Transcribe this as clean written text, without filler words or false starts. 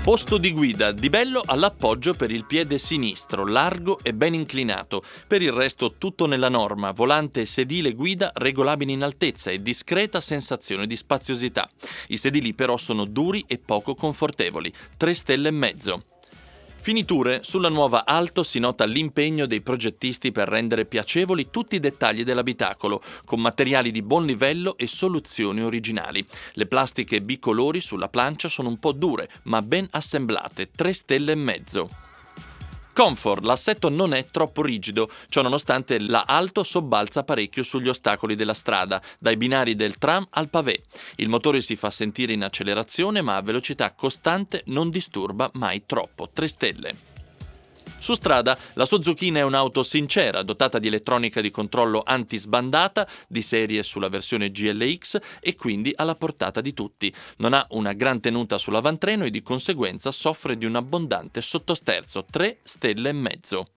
Posto di guida, di bello all'appoggio per il piede sinistro, largo e ben inclinato. Per il resto tutto nella norma, volante e sedile guida regolabili in altezza e discreta sensazione di spaziosità. I sedili però sono duri e poco confortevoli, 3 stelle e mezzo. Finiture, sulla nuova Alto si nota l'impegno dei progettisti per rendere piacevoli tutti i dettagli dell'abitacolo, con materiali di buon livello e soluzioni originali. Le plastiche bicolori sulla plancia sono un po' dure, ma ben assemblate, 3 stelle e mezzo. Comfort, l'assetto non è troppo rigido, ciò nonostante la Alto sobbalza parecchio sugli ostacoli della strada, dai binari del tram al pavé. Il motore si fa sentire in accelerazione, ma a velocità costante non disturba mai troppo, 3 stelle. Su strada, la Suzuki è un'auto sincera, dotata di elettronica di controllo antisbandata, di serie sulla versione GLX e quindi alla portata di tutti. Non ha una gran tenuta sull'avantreno e di conseguenza soffre di un abbondante sottosterzo, 3 stelle e mezzo.